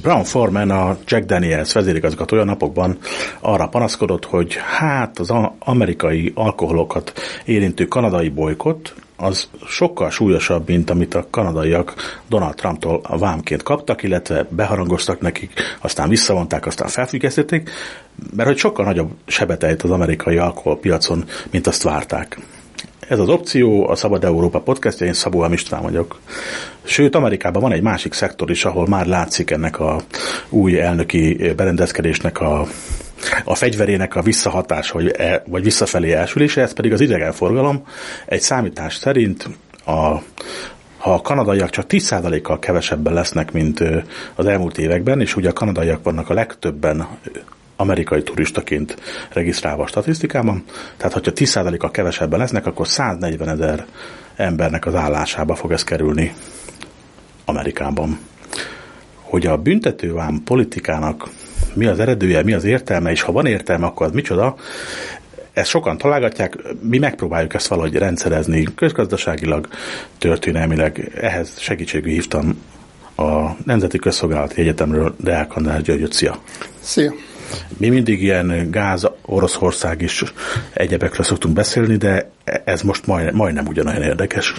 Brown Forman, a Jack Daniels vezérigazgatója napokban arra panaszkodott, hogy hát az amerikai alkoholokat érintő kanadai bolykott az sokkal súlyosabb, mint amit a kanadaiak Donald Trumptól a vámként kaptak, illetve beharangoztak nekik, aztán visszavonták, aztán felfüggesztették, mert hogy sokkal nagyobb sebet ejt az amerikai alkoholpiacon, mint azt várták. Ez az opció, a Szabad Európa podcastja, én Szabó M. István vagyok. Sőt, Amerikában van egy másik szektor is, ahol már látszik ennek a új elnöki berendezkedésnek a fegyverének a visszahatás, vagy visszafelé elsülése, ez pedig az idegenforgalom. Egy számítás szerint ha a kanadaiak csak 10%-kal kevesebben lesznek, mint az elmúlt években, és ugye a kanadaiak vannak a legtöbben amerikai turistaként regisztrálva a statisztikában, tehát hogyha 10%-kal kevesebben lesznek, akkor 140 000 embernek az állásába fog ez kerülni Amerikában. Hogy a büntetővám politikának mi az eredője, mi az értelme, és ha van értelme, akkor az micsoda, ezt sokan találgatják, mi megpróbáljuk ezt valahogy rendszerezni közgazdaságilag, történelmileg. Ehhez segítségül hívtam a Nemzeti Közszolgálati Egyetemről Deák András Györgyöt. Szia! Szia! Mi mindig ilyen gáz, Oroszország is egyebekről szoktunk beszélni, de ez most majdnem ugyanolyan érdekes.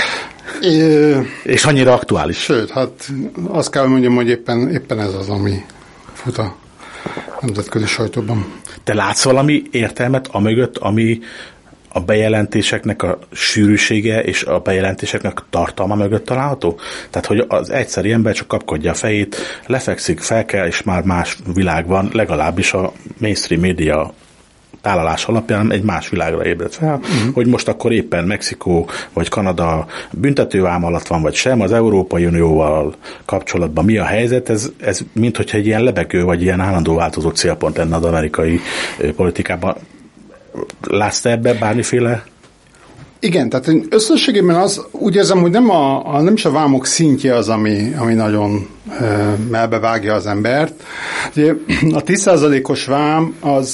És annyira aktuális. Sőt, hát azt kell mondjam, hogy éppen ez az, ami fut a nemzetközi sajtóban. Te látsz valami értelmet amögött, ami a bejelentéseknek a sűrűsége és a bejelentéseknek tartalma mögött található? Tehát, hogy az egyszeri ember csak kapkodja a fejét, lefekszik, fel kell, és már más világ van, legalábbis a mainstream média tálalás alapján egy más világra ébredt fel, hogy most akkor éppen Mexikó vagy Kanada büntetővám alatt van, vagy sem, az Európai Unióval kapcsolatban mi a helyzet, ez minthogyha egy ilyen lebegő, vagy ilyen állandó változó célpont lenne az amerikai politikában. Látsz te ebben bármiféle? Igen, tehát összességében úgy érzem, hogy nem is a vámok szintje az, ami nagyon melbevágja az embert. Ugye a 10%-os vám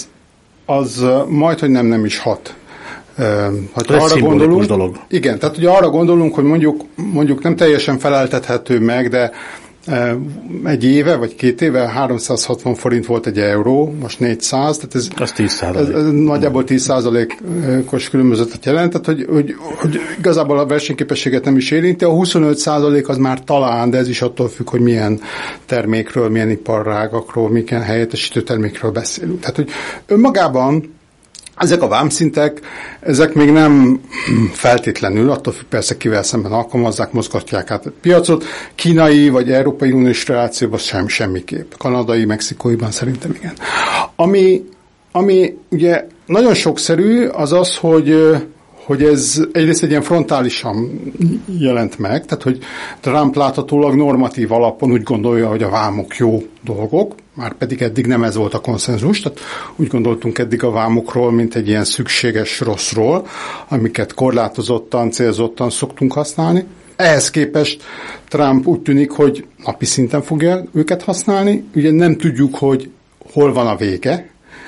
az majdhogy nem is hat. Ez arra gondolunk, dolog. Igen, tehát ugye arra gondolunk, hogy mondjuk nem teljesen feleltethető meg, de egy éve, vagy 2 éve 360 forint volt egy euró, most 400, tehát ez 10%. Ez nagyjából 10%-os különbözetet jelent, tehát hogy igazából a versenyképességet nem is érinti, a 25% az már talán, de ez is attól függ, hogy milyen termékről, milyen iparágakról, milyen helyettesítő termékről beszélünk. Tehát, hogy önmagában ezek a vámszintek, ezek még nem feltétlenül, attól függ persze kivel szemben alkalmazzák, mozgatják át a piacot. Kínai vagy Európai Uniós relációban semmiképp. Kanadai, mexikóiban szerintem igen. Ami ugye nagyon sokszerű, az az, hogy ez egyrészt egy ilyen frontálisan jelent meg, tehát hogy Trump láthatólag normatív alapon úgy gondolja, hogy a vámok jó dolgok, már pedig eddig nem ez volt a konszenzus, tehát úgy gondoltunk eddig a vámokról, mint egy ilyen szükséges rosszról, amiket korlátozottan, célzottan szoktunk használni. Ehhez képest Trump úgy tűnik, hogy napi szinten fogja őket használni, ugye nem tudjuk, hogy hol van a vége,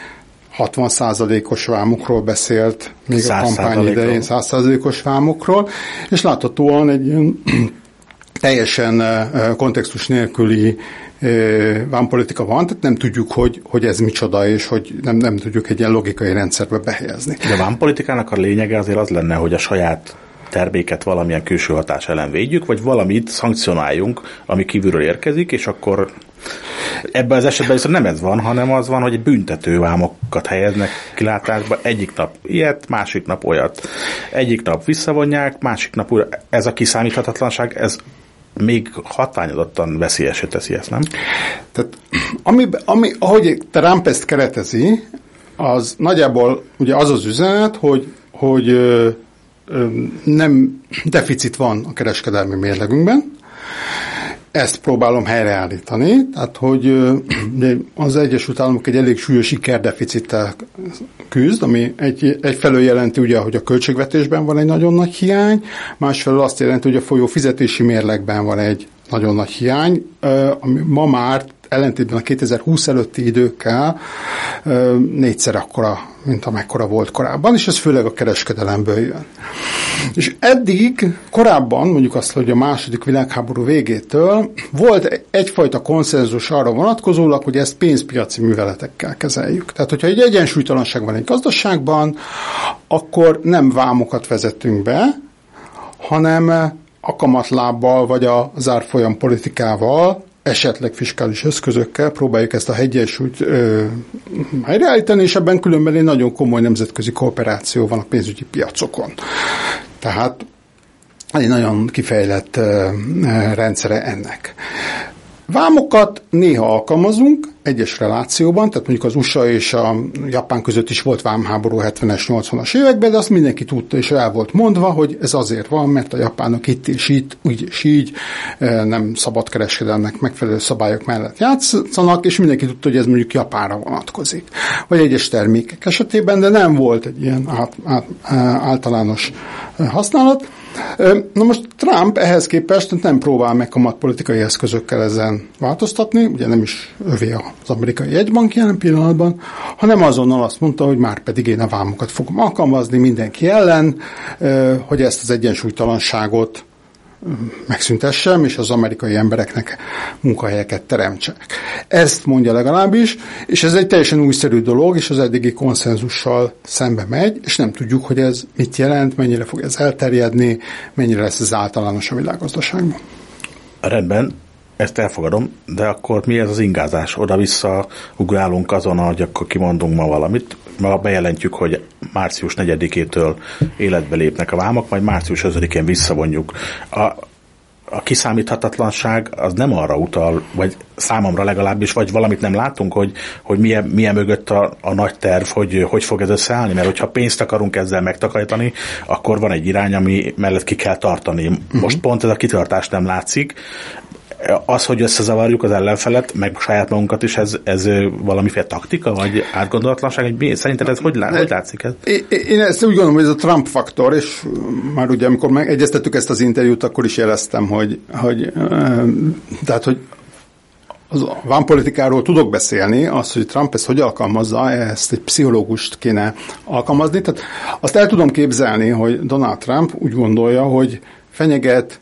60%-os vámokról beszélt még a kampány idején, 100%-os vámokról, és láthatóan egy ilyen teljesen kontextus nélküli vámpolitika van, tehát nem tudjuk, hogy ez micsoda, és hogy nem tudjuk egy ilyen logikai rendszerbe behelyezni. De a vámpolitikának a lényege azért az lenne, hogy a saját terméket valamilyen külső hatás ellen védjük, vagy valamit szankcionáljunk, ami kívülről érkezik, és akkor ebben az esetben viszont nem ez van, hanem az van, hogy büntetővámokat helyeznek kilátásba, egyik nap ilyet, másik nap olyat. Egyik nap visszavonják, másik nap újra. Ez a kiszámíthatatlanság, ez még hatványozottan veszélyesé teszi ezt, nem? Tehát, ahogy Trump ezt keretezi, az nagyjából ugye az az üzenet, hogy nem deficit van a kereskedelmi mérlegünkben. Ezt próbálom helyreállítani, tehát hogy az Egyesült Államok egy elég súlyos ikerdeficittel küzd, ami egyfelől jelenti ugye, hogy a költségvetésben van egy nagyon nagy hiány, másfelől azt jelenti, hogy a folyó fizetési mérlegben van egy nagyon nagy hiány, ami ma már ellentétben a 2020 előtti időkkel 4-szer akkora, mint amekkora volt korábban, és ez főleg a kereskedelemből jön. És eddig, korábban, mondjuk azt, hogy a második világháború végétől volt egyfajta konszenzus arra vonatkozólag, hogy ezt pénzpiaci műveletekkel kezeljük. Tehát, hogyha egy egyensúlytalanság van egy gazdaságban, akkor nem vámokat vezetünk be, hanem a kamatlábbal vagy az árfolyam politikával, esetleg fiskális eszközökkel próbáljuk ezt a egyensúlyt helyreállítani, és ebben különben egy nagyon komoly nemzetközi kooperáció van a pénzügyi piacokon. Tehát egy nagyon kifejlett rendszere ennek. Vámokat néha alkalmazunk egyes relációban, tehát mondjuk az USA és a Japán között is volt vámháború 70-es, 80-as években, de azt mindenki tudta és el volt mondva, hogy ez azért van, mert a japánok itt és itt, úgy és így nem szabadkereskedelmek megfelelő szabályok mellett játszanak, és mindenki tudta, hogy ez mondjuk Japánra vonatkozik. Vagy egyes termékek esetében, de nem volt egy ilyen általános használat. Na most Trump ehhez képest nem próbál meg kamatpolitikai eszközökkel ezen változtatni, ugye nem is övé az amerikai jegybank jelen pillanatban, hanem azonnal azt mondta, hogy már pedig én a vámokat fogom alkalmazni mindenki ellen, hogy ezt az egyensúlytalanságot megszüntessem, és az amerikai embereknek munkahelyeket teremtsek. Ezt mondja legalábbis, és ez egy teljesen újszerű dolog, és az eddigi konszenzussal szembe megy, és nem tudjuk, hogy ez mit jelent, mennyire fog ez elterjedni, mennyire lesz ez általános a világgazdaságban. Rendben, ezt elfogadom, de akkor mi ez az ingázás? Oda-vissza ugrálunk azon, hogy akkor kimondunk ma valamit, ma bejelentjük, hogy március 4-től életbe lépnek a vámok, majd március 5-én visszavonjuk. A kiszámíthatatlanság az nem arra utal, vagy számomra legalábbis, vagy valamit nem látunk, hogy milyen mögött a nagy terv, hogy fog ez összeállni, mert hogyha pénzt akarunk ezzel megtakarítani, akkor van egy irány, ami mellett ki kell tartani. Most pont ez a kitartás nem látszik. Az, hogy összezavarjuk az ellenfelet, meg saját magunkat is, ez valamiféle taktika, vagy átgondolatlanság? Szerinted ez hogy látszik ez? Én ezt úgy gondolom, hogy ez a Trump faktor, és már ugye, amikor megegyeztettük ezt az interjút, akkor is jeleztem, hogy a vámpolitikáról tudok beszélni, az, hogy Trump ezt hogy alkalmazza, ezt egy pszichológust kéne alkalmazni. Tehát azt el tudom képzelni, hogy Donald Trump úgy gondolja, hogy fenyeget,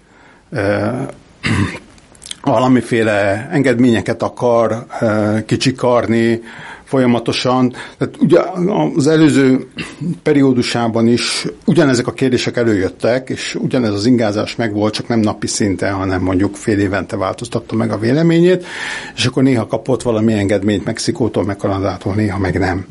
valamiféle engedményeket akar kicsikarni folyamatosan. Tehát ugye az előző periódusában is ugyanezek a kérdések előjöttek, és ugyanez az ingázás megvolt, csak nem napi szinten, hanem mondjuk fél évente változtatta meg a véleményét, és akkor néha kapott valami engedményt Mexikótól, meg Kanadától, néha meg nem.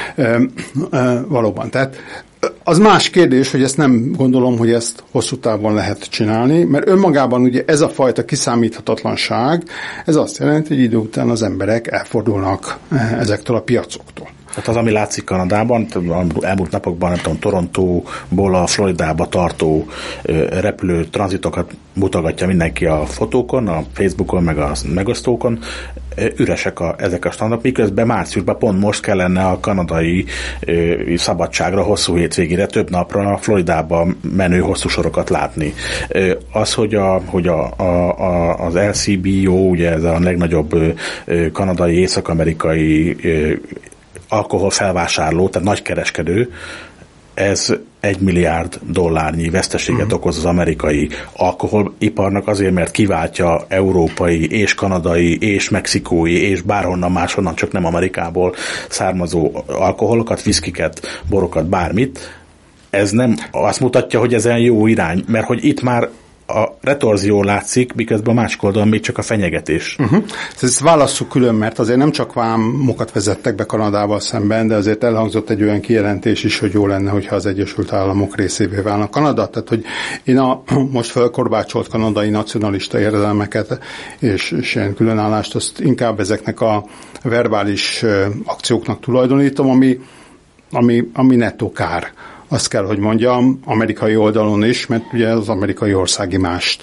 Valóban. Tehát az más kérdés, hogy ezt nem gondolom, hogy ezt hosszú távon lehet csinálni, mert önmagában ugye ez a fajta kiszámíthatatlanság, ez azt jelenti, hogy idő után az emberek elfordulnak ezektől a piacoktól. Tehát az, ami látszik Kanadában, elmúlt napokban, nem tudom, Torontóból a Floridába tartó repülő tranzitokat mutogatja mindenki a fotókon, a Facebookon, meg a megosztókon, üresek ezek a standok, miközben márciusban pont most kellene a kanadai szabadságra, hosszú hétvégére, több napra Floridába menő hosszú sorokat látni. Az, hogy az LCBO, ugye ez a legnagyobb kanadai, észak-amerikai alkoholfelvásárló, tehát nagykereskedő, ez $1 milliárd veszteséget okoz az amerikai alkoholiparnak azért, mert kiváltja európai és kanadai és mexikói és bárhonnan máshonnan, csak nem Amerikából származó alkoholokat, viszkiket, borokat, bármit. Ez nem azt mutatja, hogy ezen jó irány, mert hogy itt már a retorzió látszik, miközben a másik oldalon még csak a fenyegetés. Ezt válasszuk külön, mert azért nem csak vámokat vezettek be Kanadával szemben, de azért elhangzott egy olyan kijelentés is, hogy jó lenne, hogyha az Egyesült Államok részévé válna Kanada. Tehát, hogy én a most felkorbácsolt kanadai nacionalista érzelmeket és ilyen különállást, azt inkább ezeknek a verbális akcióknak tulajdonítom, ami nettó kár. Azt kell, hogy mondjam, amerikai oldalon is, mert ugye az amerikai országimást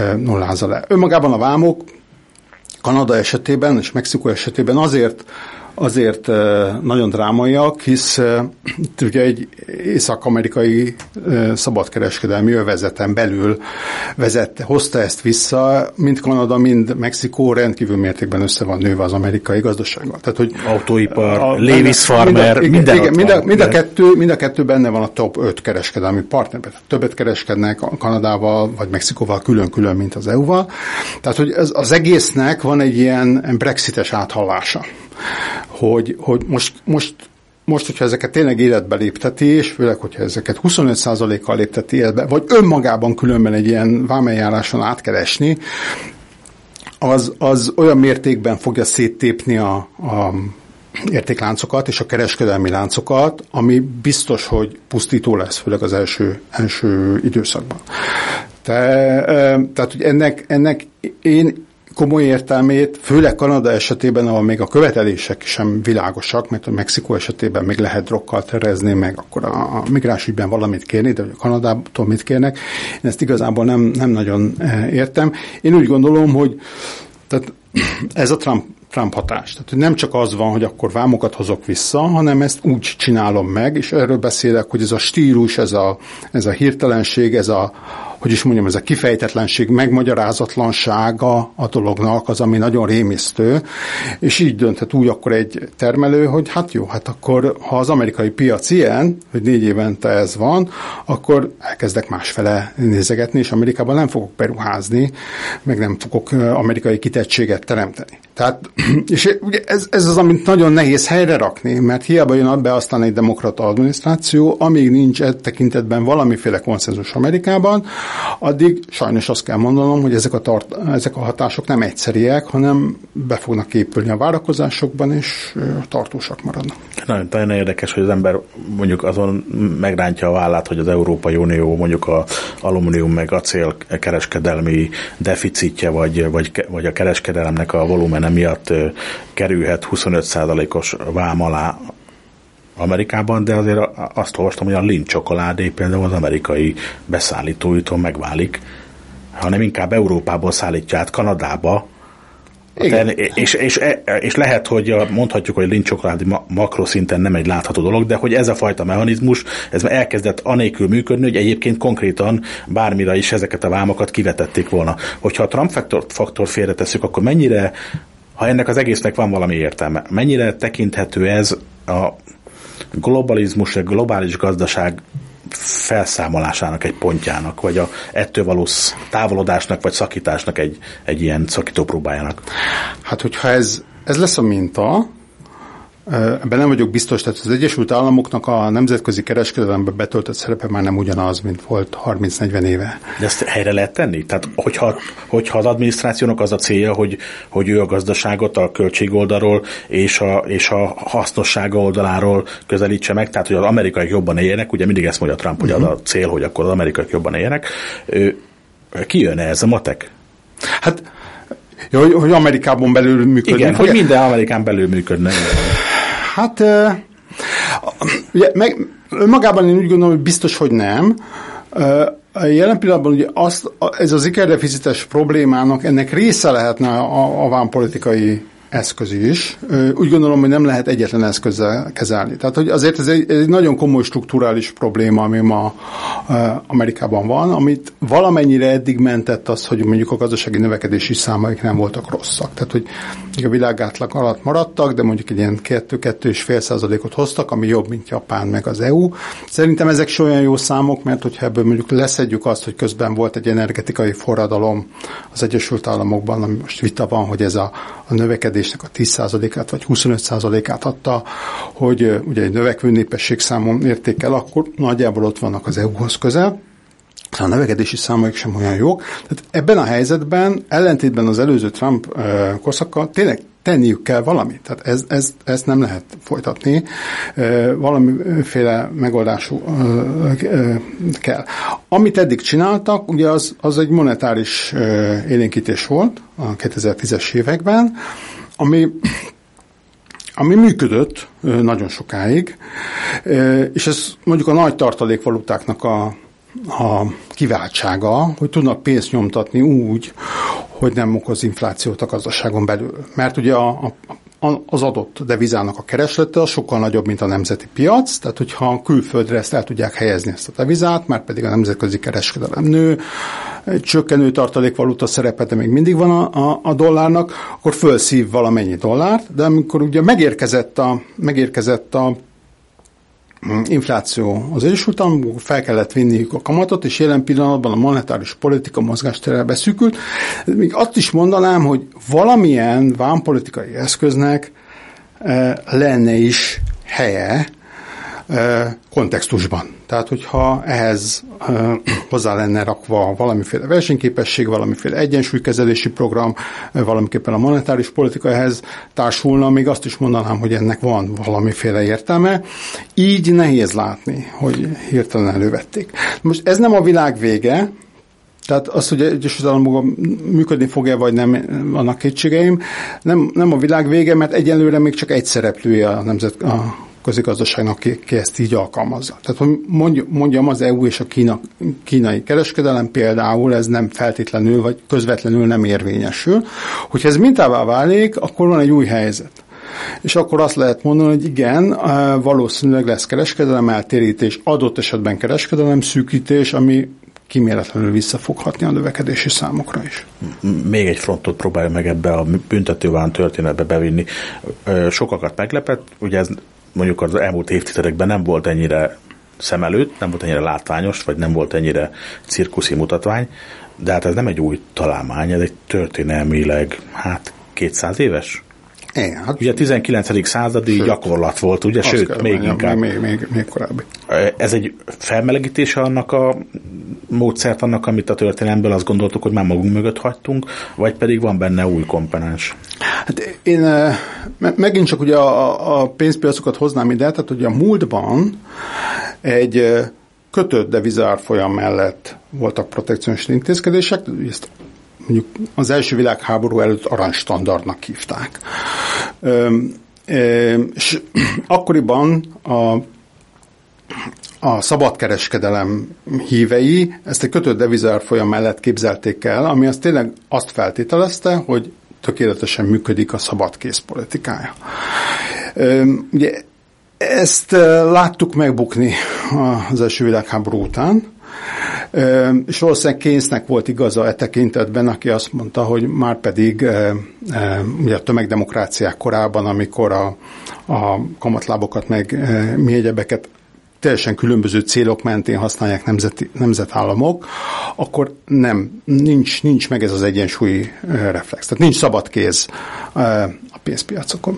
nullázza le. Önmagában a vámok Kanada esetében és Mexikó esetében azért azért nagyon drámaiak, hisz ugye egy észak-amerikai szabadkereskedelmi övezeten belül hozta ezt vissza, mind Kanada, mind Mexikó rendkívül mértékben össze van nőve az amerikai gazdasággal. Tehát, hogy autóipar, Lewis Farmer, mind a kettő benne van a top 5 kereskedelmi partnerben. Többet kereskednek Kanadával vagy Mexikóval külön-külön, mint az EU-val. Tehát, hogy az egésznek van egy ilyen brexites áthallása. Hogy most, hogyha ezeket tényleg életbe lépteti, és főleg, hogyha ezeket 25%-kal lépteti életbe, vagy önmagában különben egy ilyen vámeljáráson átkeresni, az olyan mértékben fogja széttépni a értékláncokat és a kereskedelmi láncokat, ami biztos, hogy pusztító lesz, főleg az első időszakban. Tehát, hogy ennek én komoly értelmét, főleg Kanada esetében, ahol még a követelések sem világosak, mert a Mexikó esetében még lehet drokkal terezni, meg akkor a migránsügyben valamit kérni, de a Kanadától mit kérnek, én ezt igazából nem nagyon értem. Én úgy gondolom, hogy tehát ez a Trump hatás. Tehát hogy nem csak az van, hogy akkor vámokat hozok vissza, hanem ezt úgy csinálom meg, és erről beszélek, hogy ez a stílus, ez a hirtelenség, ez a kifejtetlenség, megmagyarázatlansága a dolognak az, ami nagyon rémisztő, és így dönthet úgy akkor egy termelő, hogy hát akkor, ha az amerikai piac ilyen, hogy 4 évente ez van, akkor elkezdek másfele nézegetni, és Amerikában nem fogok beruházni, meg nem fogok amerikai kitettséget teremteni. Tehát, és ugye ez az, amit nagyon nehéz helyre rakni, mert hiába jön be aztán egy demokrata adminisztráció, amíg nincs e tekintetben valamiféle konszenzus Amerikában, addig sajnos azt kell mondanom, hogy ezek a hatások nem egyszeriek, hanem be fognak épülni a várakozásokban, és tartósak maradnak. Nagyon érdekes, hogy az ember mondjuk azon megrántja a vállát, hogy az Európai Unió mondjuk a alumínium meg acél kereskedelmi deficitje, vagy a kereskedelemnek a volumene miatt kerülhet 25%-os vám alá Amerikában, de azért azt olvastam, hogy a Lindt csokoládé például az amerikai beszállítóitól megválik, hanem inkább Európából szállítja át Kanadába. És lehet, hogy mondhatjuk, hogy a Lindt csokoládé makroszinten nem egy látható dolog, de hogy ez a fajta mechanizmus, ez elkezdett anélkül működni, hogy egyébként konkrétan bármire is ezeket a vámokat kivetették volna. Hogyha a Trump faktor félretesszük, akkor mennyire, ha ennek az egésznek van valami értelme, mennyire tekinthető ez a globalizmus, a globális gazdaság felszámolásának egy pontjának, vagy ettől való távolodásnak, vagy szakításnak egy ilyen szakítópróbájának? Hát, hogyha ez lesz a minta, ebben nem vagyok biztos, tehát az Egyesült Államoknak a nemzetközi kereskedelemben betöltött szerepe már nem ugyanaz, mint volt 30-40 éve. De ezt helyre lehet tenni? Tehát, hogyha az adminisztrációnak az a célja, hogy ő a gazdaságot a költségoldalról és a hasznossága oldaláról közelítse meg, tehát, hogy az amerikaiak jobban éljenek, ugye mindig ezt mondja Trump, hogy az a cél, hogy akkor az amerikaiak jobban éljenek. Kijön ez a matek? Hát, hogy Amerikában belül működni. Igen, hogy minden Amerikán belül működne. Hát, ugye, magában én úgy gondolom, hogy biztos, hogy nem. Jelen pillanatban ugye ez az ikerdeficites problémának ennek része lehetne a vámpolitikai eszköz is. Úgy gondolom, hogy nem lehet egyetlen eszközzel kezelni. Tehát, hogy azért ez egy nagyon komoly strukturális probléma, ami ma Amerikában van, amit valamennyire eddig mentett az, hogy mondjuk a gazdasági növekedési számaik nem voltak rosszak. Tehát, hogy a világátlag alatt maradtak, de mondjuk egy ilyen 2-2,5%-ot hoztak, ami jobb, mint Japán meg az EU. Szerintem ezek se olyan jó számok, mert hogyha ebből mondjuk leszedjük azt, hogy közben volt egy energetikai forradalom az Egyesült Államokban, ami most vita van, hogy ez a növekedésnek a 10%-át vagy 25%-át adta, hogy ugye egy növekvő népességszámon értékel, akkor nagyjából ott vannak az EU-hoz közel. A növekedési számaik sem olyan jók. Tehát ebben a helyzetben, ellentétben az előző Trump korszakkal tényleg tenniük kell valamit. Tehát ezt nem lehet folytatni. Valamiféle megoldású kell. Amit eddig csináltak, ugye az egy monetáris élénkítés volt a 2010-es években, ami működött nagyon sokáig, és ez mondjuk a nagy tartalékvalutáknak a kiváltsága, hogy tudnak pénzt nyomtatni úgy, hogy nem okoz inflációt a gazdaságon belül. Mert ugye az adott devizának a kereslete az sokkal nagyobb, mint a nemzeti piac, tehát hogyha külföldre ezt el tudják helyezni ezt a devizát, már pedig a nemzetközi kereskedelem nő, csökkenő tartalékvaluta szerepe, de még mindig van a dollárnak, akkor fölszív valamennyi dollárt, de amikor ugye megérkezett a infláció az Egyesült Államokban, fel kellett vinniük a kamatot, és jelen pillanatban a monetáris politika mozgástérre beszűkült. Még azt is mondanám, hogy valamilyen vámpolitikai eszköznek lenne is helye kontextusban. Tehát, hogyha ehhez hozzá lenne rakva valamiféle versenyképesség, valamiféle egyensúlykezelési program, valamiképpen a monetáris politika ehhez társulna, még azt is mondanám, hogy ennek van valamiféle értelme. Így nehéz látni, hogy hirtelen elővették. Most ez nem a világ vége, tehát az, hogy Egyesült Államokban működni fog-e, vagy nem, vannak kétségeim, nem a világ vége, mert egyelőre még csak egy szereplője a közigazdaságnak, ki ezt így alkalmazza. Tehát, hogy mondjam, az EU és a kínai kereskedelem például ez nem feltétlenül, vagy közvetlenül nem érvényesül. Hogyha ez mintává válik, akkor van egy új helyzet. És akkor azt lehet mondani, hogy igen, valószínűleg lesz kereskedelem eltérítés, adott esetben kereskedelem szűkítés, ami kíméletlenül visszafoghatni a növekedési számokra is. Még egy frontot próbálja meg ebbe a büntetőván történetbe bevinni. Sokakat meglepett, ugye ez mondjuk az elmúlt évtizedekben nem volt ennyire szem előtt, nem volt ennyire látványos, vagy nem volt ennyire cirkuszi mutatvány, de hát ez nem egy új találmány, ez egy történelmileg 200 éves? Igen, hát ugye a 19. századi gyakorlat volt, ugye, sőt, még inkább. Még korábbi. Ez egy felmelegítése annak a módszert, annak, amit a történelemből azt gondoltuk, hogy már magunk mögött hagytunk, vagy pedig van benne új komponens? Hát én megint csak ugye a pénzpiacokat hoznám ide, tehát ugye a múltban egy kötött devizárfolyam mellett voltak protekcionista intézkedések, ezt mondjuk az első világháború előtt aranystandardnak hívták. És akkoriban a szabadkereskedelem hívei ezt egy kötött devizárfolyam mellett képzelték el, ami azt tényleg azt feltételezte, hogy tökéletesen működik a szabadkész politikája. Ugye ezt láttuk megbukni az első világháború után, és valószínűleg Keynesnek volt igaza e tekintetben, aki azt mondta, hogy már pedig ugye a tömegdemokráciák korában, amikor a kamatlábokat meg mi egyebeket teljesen különböző célok mentén használják nemzetállamok, akkor nincs meg ez az egyensúlyi reflex. Tehát nincs szabad kéz a pénzpiacokon.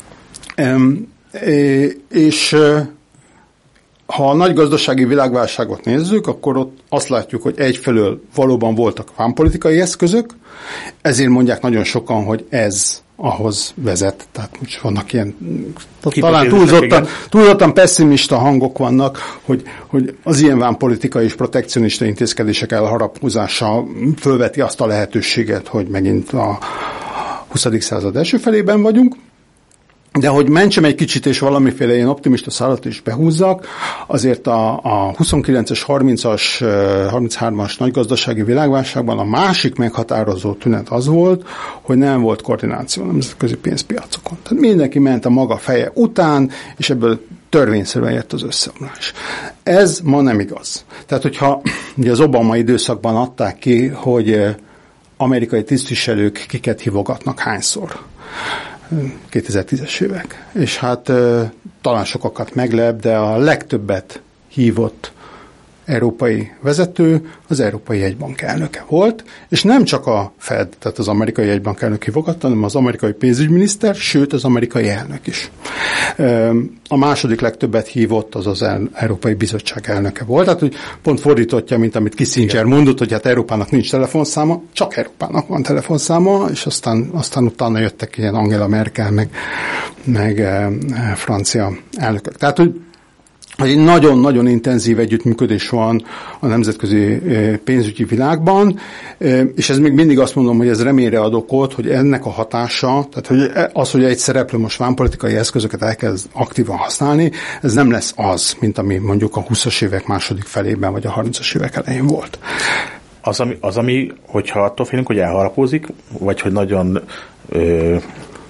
És ha a nagy gazdasági világválságot nézzük, akkor ott azt látjuk, hogy egyfelől valóban voltak vámpolitikai eszközök, ezért mondják nagyon sokan, hogy ez ahhoz vezet. Tehát most vannak ilyen, talán túlzottan pessimista hangok vannak, hogy az ilyen vámpolitikai és protekcionista intézkedések elharapózása fölveti azt a lehetőséget, hogy megint a 20. század első felében vagyunk. De hogy mentsem egy kicsit, és valamiféle ilyen optimista szállat is behúzzak, azért a 29-es, 30-as, 33-as nagygazdasági világválságban a másik meghatározó tünet az volt, hogy nem volt koordináció a nemzetközi pénzpiacokon. Tehát mindenki ment a maga feje után, és ebből törvényszerűen jött az összeomlás. Ez ma nem igaz. Tehát, hogyha ugye az Obama időszakban adták ki, hogy amerikai tisztviselők kiket hívogatnak hányszor. 2010-es évek. És hát talán sokakat meglep, de a legtöbbet hívott európai vezető az Európai Jegybank elnöke volt, és nem csak a Fed, tehát az amerikai jegybank elnök hívogatta, hanem az amerikai pénzügyminiszter, sőt az amerikai elnök is. A második legtöbbet hívott az Európai Bizottság elnöke volt, tehát hogy pont fordítottja, mint amit Kissinger mondott, hogy hát Európának nincs telefonszáma, csak Európának van telefonszáma, és aztán utána jöttek ilyen Angela Merkel, meg francia elnökök. Tehát, hogy egy nagyon-nagyon intenzív együttműködés van a nemzetközi pénzügyi világban, és ez még mindig azt mondom, hogy ez reményre ad okot, hogy ennek a hatása, tehát hogy az, hogy egy szereplő most vámpolitikai eszközöket elkezd aktívan használni, ez nem lesz az, mint ami mondjuk a 20-as évek második felében, vagy a 30-as évek elején volt. Az, ami hogyha attól félünk, hogy elharapózik, vagy hogy nagyon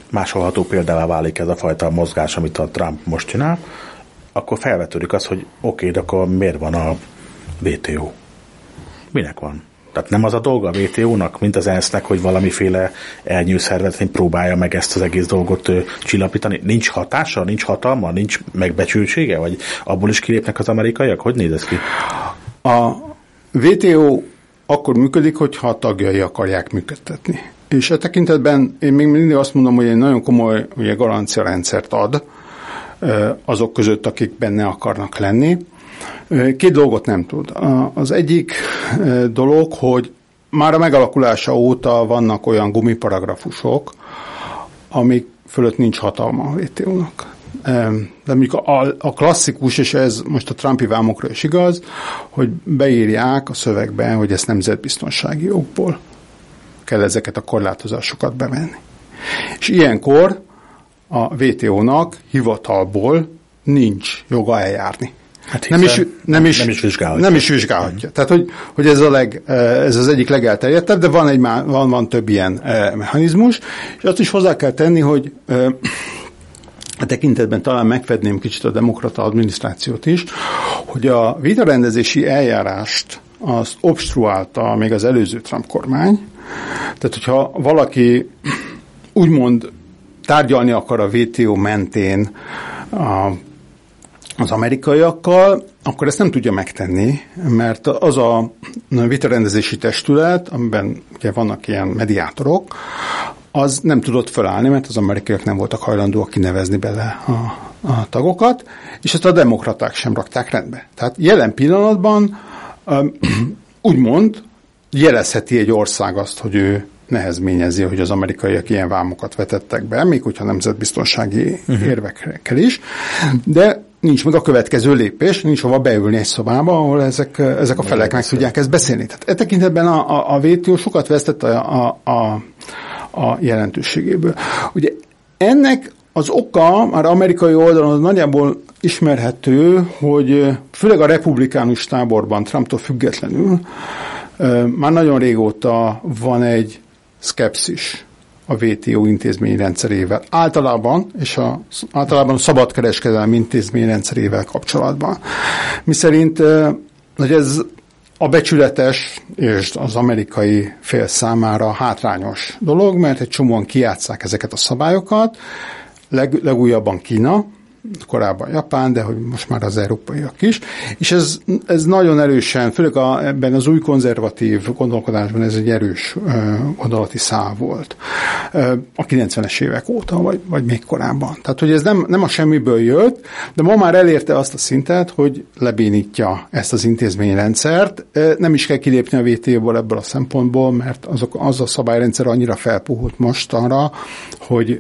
másolható példává válik ez a fajta mozgás, amit a Trump most csinál, akkor felvetődik az, hogy oké, de akkor miért van a WTO? Minek van? Tehát nem az a dolga a WTO-nak, mint az ENSZ-nek, hogy valamiféle elnyőszervezet próbálja meg ezt az egész dolgot csillapítani. Nincs hatása, nincs hatalma, nincs megbecsültsége, vagy abból is kilépnek az amerikaiak? Hogy néz ez ki? A WTO akkor működik, hogyha a tagjai akarják működtetni. És e tekintetben én még mindig azt mondom, hogy egy nagyon komoly garanciarendszert ad azok között, akik benne akarnak lenni. Két dolgot nem tud. Az egyik dolog, hogy már a megalakulása óta vannak olyan gumiparagrafusok, amik fölött nincs hatalma a WTO-nak. De mondjuk a klasszikus, és ez most a Trumpi vámokra is igaz, hogy beírják a szövegbe, hogy ezt nemzetbiztonsági okból kell ezeket a korlátozásokat bevenni. És ilyenkor a WTO-nak hivatalból nincs joga eljárni. Hát nem is vizsgálhatja. Tehát, hogy ez az egyik legelterjedtebb, de van több ilyen mechanizmus, és azt is hozzá kell tenni, hogy a tekintetben talán megfedném kicsit a demokrata adminisztrációt is, hogy a vitarendezési eljárást azt obstruálta még az előző Trump kormány. Tehát, hogyha valaki úgymond tárgyalni akar a WTO mentén az amerikaiakkal, akkor ezt nem tudja megtenni, mert az a vitarendezési testület, amiben ugye vannak ilyen mediátorok, az nem tudott felállni, mert az amerikaiak nem voltak hajlandóak kinevezni bele a tagokat, és ezt a demokraták sem rakták rendbe. Tehát jelen pillanatban úgymend jelezheti egy ország azt, hogy ő nehezményezi, hogy az amerikaiak ilyen vámokat vetettek be, még hogyha nemzetbiztonsági érvekkel is, de nincs meg a következő lépés, nincs hova beülni egy szobába, ahol ezek a felek meg tudják ezt beszélni. Tehát e tekintetben a WTO sokat vesztett a jelentőségéből. Ugye ennek az oka már amerikai oldalon nagyjából ismerhető, hogy főleg a republikánus táborban, Trumptól függetlenül, már nagyon régóta van egy szkepszis a WTO intézményrendszerével. Általában a szabadkereskedelmi intézményrendszerével kapcsolatban. Miszerint, hogy ez a becsületes és az amerikai fél számára hátrányos dolog, mert egy csomóan kijátsszák ezeket a szabályokat, legújabban Kína, korábban Japán, de hogy most már az európaiak is, és ez nagyon erősen, főleg ebben az új konzervatív gondolkodásban ez egy erős gondolati szál volt. A 90-es évek óta, vagy még korábban. Tehát, hogy ez nem a semmiből jött, de ma már elérte azt a szintet, hogy lebénítja ezt az intézményrendszert. Nem is kell kilépni a WTO-ból ebből a szempontból, mert az a szabályrendszer annyira felpuhult mostanra, hogy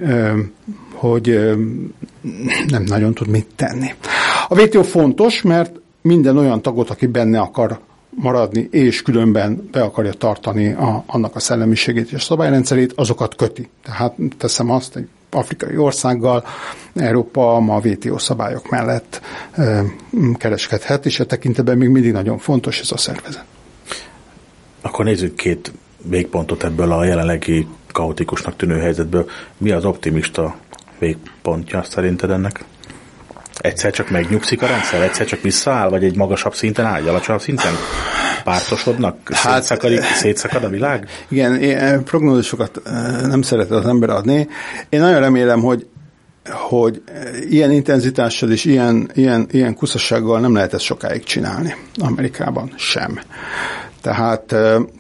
nem nagyon tud mit tenni. A WTO fontos, mert minden olyan tagot, aki benne akar maradni, és különben be akarja tartani annak a szellemiségét és szabályrendszerét, azokat köti. Tehát teszem azt, egy afrikai országgal Európa ma a WTO szabályok mellett kereskedhet, és a tekintetben még mindig nagyon fontos ez a szervezet. Akkor nézzük két végpontot ebből a jelenlegi kaotikusnak tűnő helyzetből. Mi az optimista végpontja szerinted ennek? Egyszer csak megnyugszik a rendszer? Egyszer csak visszaáll? Vagy egy magasabb szinten áll? Egy alacsonyabb szinten? Pártosodnak? Szétszakad a világ? Igen, prognózisokat nem szeret az ember adni. Én nagyon remélem, hogy ilyen intenzitással és ilyen kuszassággal nem lehet ezt sokáig csinálni. Amerikában sem. Tehát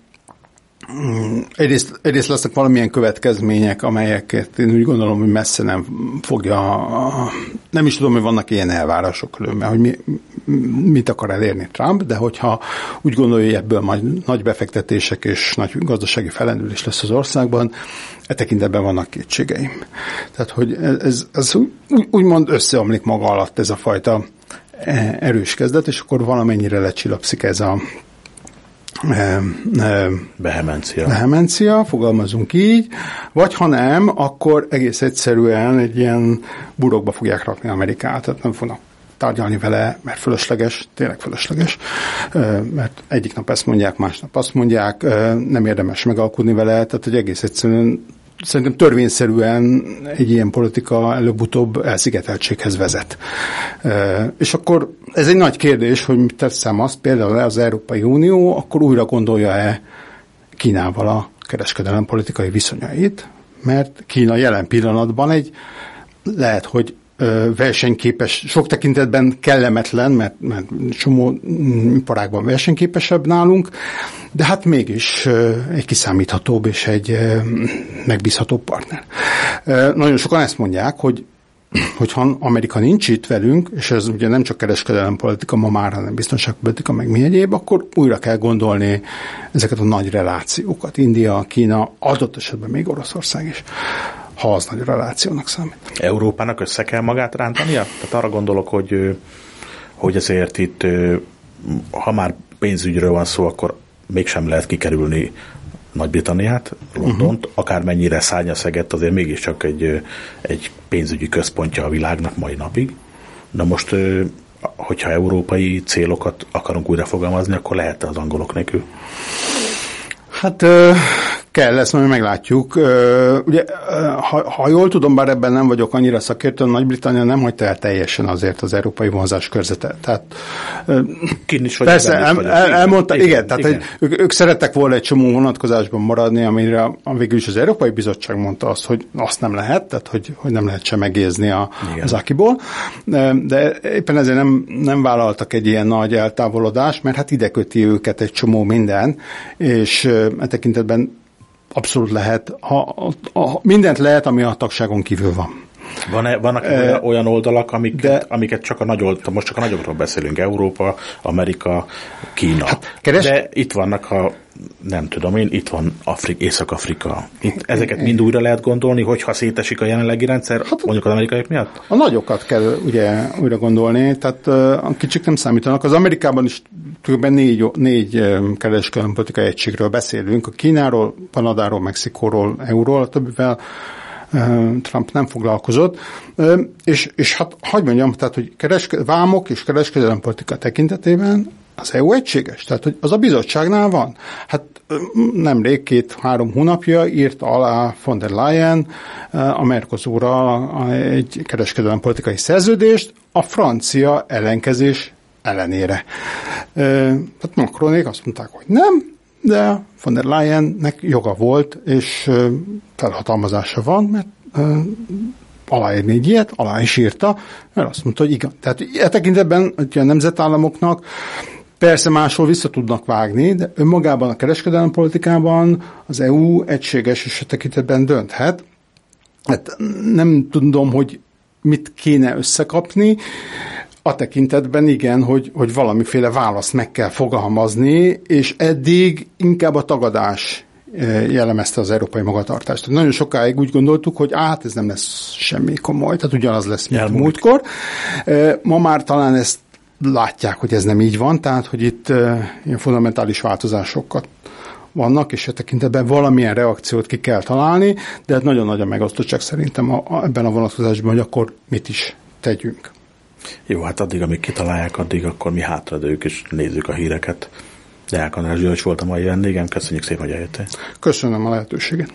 egyrészt lesznek valamilyen következmények, amelyeket én úgy gondolom, hogy messze nem fogja, nem is tudom, hogy vannak ilyen elvárások különben, hogy mit akar elérni Trump, de hogyha úgy gondolja, hogy ebből majd nagy befektetések és nagy gazdasági felendülés lesz az országban, e tekintetben vannak kétségeim. Tehát, hogy ez úgymond összeomlik maga alatt ez a fajta erős kezdet, és akkor valamennyire lecsillapszik ez a vehemencia, fogalmazunk így, vagy ha nem, akkor egész egyszerűen egy ilyen burokba fogják rakni Amerikát, tehát nem fognak tárgyalni vele, mert fölösleges, tényleg fölösleges, mert egyik nap ezt mondják, másnap azt mondják, nem érdemes megalkudni vele, tehát hogy egész egyszerűen szerintem törvényszerűen egy ilyen politika előbb-utóbb elszigeteltséghez vezet. És akkor ez egy nagy kérdés, hogy mit teszem azt, például az Európai Unió akkor újra gondolja-e Kínával a kereskedelem politikai viszonyait, mert Kína jelen pillanatban lehet, hogy versenyképes, sok tekintetben kellemetlen, mert csomó iparágban versenyképesebb nálunk, de hát mégis egy kiszámíthatóbb és egy megbízhatóbb partner. Nagyon sokan ezt mondják, hogyha Amerika nincs itt velünk, és ez ugye nem csak kereskedelempolitika ma már, hanem biztonságpolitika, meg mi egyéb, akkor újra kell gondolni ezeket a nagy relációkat. India, Kína, adott esetben még Oroszország is, ha az nagy relációnak számít. Európának össze kell magát rántania? Tehát arra gondolok, hogy ezért itt, ha már pénzügyről van szó, akkor mégsem lehet kikerülni Nagy-Britanniát, Londont, akármennyire szárnyaszegett, azért mégiscsak egy pénzügyi központja a világnak mai napig. Na most, hogyha európai célokat akarunk újra fogalmazni, akkor lehet az angolok nélkül? Hát kell, ezt majd meglátjuk. Ugye, ha jól tudom, bár ebben nem vagyok annyira szakértő, Nagy-Britannia nem hagyta el teljesen azért az európai vonzás körzetet. Tehát, persze, elmondta, igen, tehát igen. Ők szerettek volna egy csomó vonatkozásban maradni, amire végül is az Európai Bizottság mondta azt, hogy azt nem lehet, tehát hogy nem lehet sem megérzni az akiból. De éppen ezért nem vállaltak egy ilyen nagy eltávolodást, mert hát ide köti őket egy csomó minden, és e tekintetben abszolút lehet, mindent lehet, ami a tagságon kívül van. Vannak olyan oldalak, amiket csak most csak a nagyokról beszélünk, Európa, Amerika, Kína. Hát, de itt vannak nem tudom én, itt van Észak-Afrika. Ezeket mind újra lehet gondolni, hogyha szétesik a jelenlegi rendszer, mondjuk az amerikaiak miatt? A nagyokat kell ugye újra gondolni, tehát a kicsik nem számítanak. Az Amerikában is kb. négy kereskedelempolitikai egységről beszélünk, a Kínáról, Kanadáról, Mexikóról, euróról, a többivel Trump nem foglalkozott, és hát hadd mondjam, tehát, hogy vámok és kereskedelempolitika tekintetében az EU egységes, tehát hogy az a bizottságnál van. Hát nemrég 2-3 hónapja írta alá von der Leyen a Mercosurral egy kereskedelempolitikai szerződést a francia ellenkezés ellenére. Tehát Macronék azt mondták, hogy nem, de von der Leyennek joga volt, és felhatalmazása van, mert aláírni egy ilyet, alá is írta, mert azt mondta, hogy igen. Tehát e tekintetben a nemzetállamoknak persze máshol vissza tudnak vágni, de önmagában a kereskedelmi politikában az EU egységes és a tekintetben dönthet. Hát nem tudom, hogy mit kéne összekapni, a tekintetben igen, hogy valamiféle választ meg kell fogalmazni, és eddig inkább a tagadás jellemezte az európai magatartást. Tehát nagyon sokáig úgy gondoltuk, hogy ez nem lesz semmi komoly, tehát ugyanaz lesz, mint múltkor. Ma már talán ezt látják, hogy ez nem így van, tehát hogy itt ilyen fundamentális változásokat vannak, és a tekintetben valamilyen reakciót ki kell találni, de hát nagyon nagy a megosztottság szerintem ebben a vonatkozásban, hogy akkor mit is tegyünk. Jó, hát addig, amíg kitalálják, addig akkor mi hátradők és nézzük a híreket. Deák András György volt a mai vendégem, köszönjük szépen, hogy eljöttél. Köszönöm a lehetőséget.